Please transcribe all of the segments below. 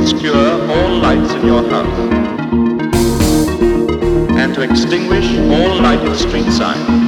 obscure all lights in your house and to extinguish all lighted street signs.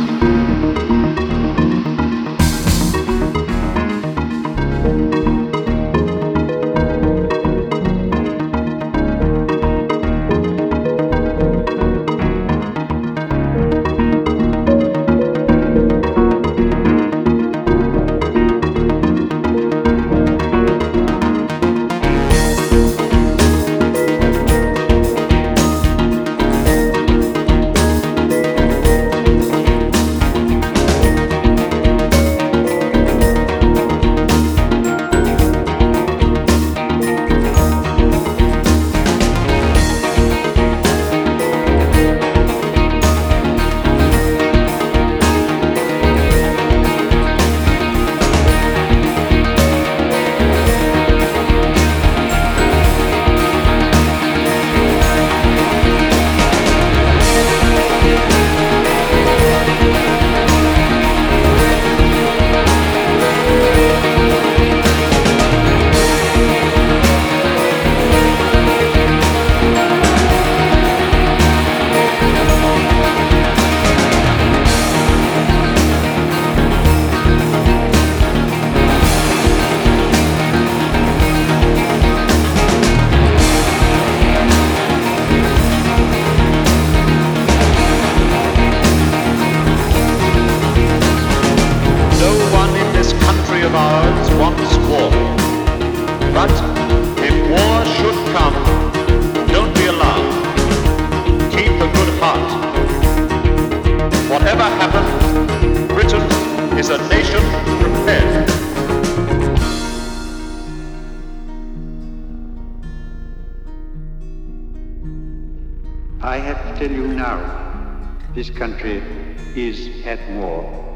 Of ours wants war. But if war should come, don't be alarmed. Keep a good heart. Whatever happens, Britain is a nation prepared. I have to tell you now, this country is at war.